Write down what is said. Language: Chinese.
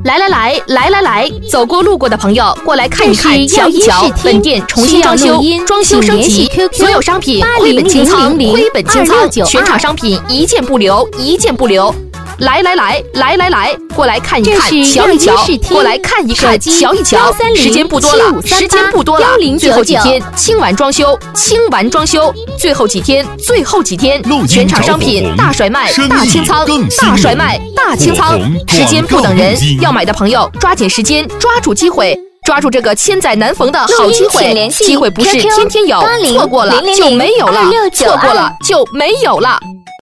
来，走过路过的朋友过来看一看，瞧一瞧，本店重新装修，装修升级，所有商品亏本清仓，全场商品一件不留，来，过来看一看，瞧一瞧，过来看一看，瞧一瞧，时间不多了，最后几天清完装修，最后几天，全场商品大甩卖，大清仓，时间不等人，要买的朋友抓紧时间，抓住机会。抓住这个千载难逢的好机会，机会不是天天有，错过了就没有了，